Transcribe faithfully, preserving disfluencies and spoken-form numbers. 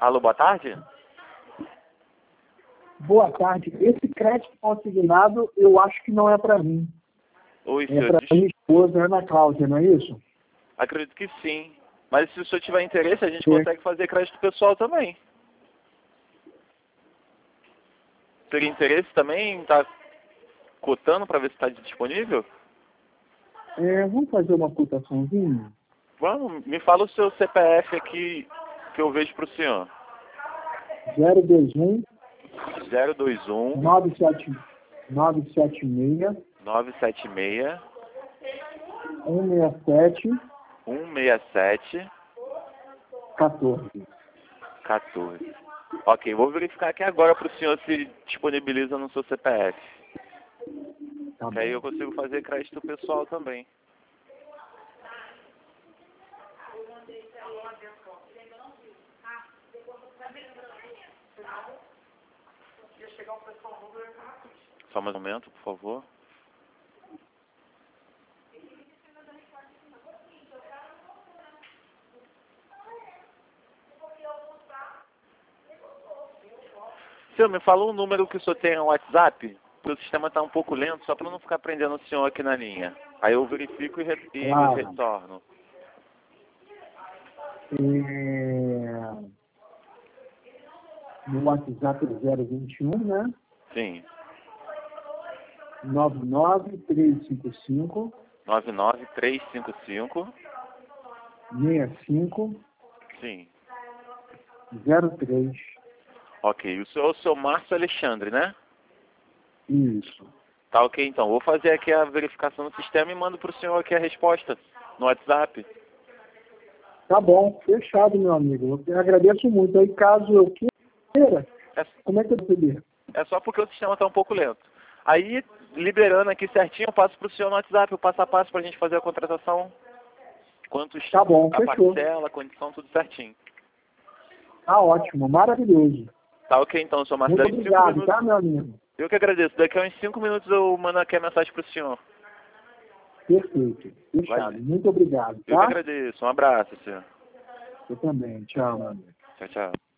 Alô, boa tarde? Boa tarde. Esse crédito consignado, eu acho que não é para mim. Oi, É senhor. para Des- minha esposa, Ana Cláudia, não é isso? Acredito que sim. Mas se o senhor tiver interesse, a gente Sim. consegue fazer crédito pessoal também. Teria interesse também em estar cotando para ver se está disponível? É, vamos fazer uma cotaçãozinha? Vamos, me fala o seu C P F aqui que eu vejo para o senhor. zero dois um, zero dois um, nove sete nove sete seis, nove sete seis, um seis sete, um seis sete, um quatro. um quatro. Ok, vou verificar aqui agora para o senhor se disponibiliza no seu C P F. Tá Que aí eu bom. consigo fazer crédito pessoal também. Só mais um momento, por favor. Senhor, me fala um número que o senhor tem no WhatsApp, porque o sistema está um pouco lento, só para não ficar prendendo o senhor aqui na linha. Aí eu verifico e, re e Claro. retorno. É... No WhatsApp é zero vinte e um, né? Sim. nove nove três cinco cinco, nove nove três cinco cinco. seis cinco Sim. zero três. Ok. O senhor é o seu Márcio Alexandre, né? Isso. Tá ok, então. Vou fazer aqui a verificação no sistema e mando para o senhor aqui a resposta no WhatsApp. Tá bom, fechado, meu amigo. Eu agradeço muito. Aí, caso eu queira, É, como é que eu vou saber? é só porque o sistema está um pouco lento. Aí, liberando aqui certinho, eu passo para o senhor no WhatsApp o passo a passo para a gente fazer a contratação. Quantos, Tá bom, a fechou. parcela, a condição, tudo certinho. Tá ótimo, maravilhoso. Tá ok, então, senhor Muito Marcelo. Em cinco obrigado, minutos. tá, meu amigo? Eu que agradeço. Daqui a uns cinco minutos eu mando aqui a mensagem para o senhor. Perfeito, fechado. Valeu. Muito obrigado, Eu que tá? agradeço. Um abraço, senhor. Eu também. Tchau, meu amigo. Tchau, tchau.